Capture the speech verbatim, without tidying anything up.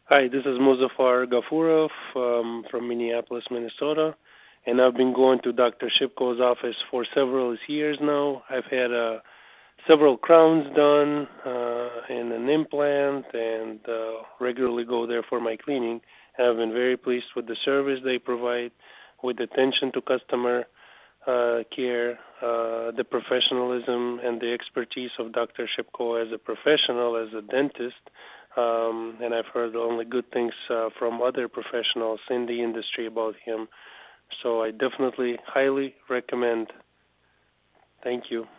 Hi, this is Muzaffar Gafurov um, from Minneapolis, Minnesota, and I've been going to Doctor Shipko's office for several years now. I've had uh, several crowns done uh, and an implant, and uh, regularly go there for my cleaning. And I've been very pleased with the service they provide, with attention to customer uh, care, uh, the professionalism and the expertise of Doctor Shipko as a professional, as a dentist. Um, and I've heard only good things uh, from other professionals in the industry about him. So I definitely highly recommend. Thank you.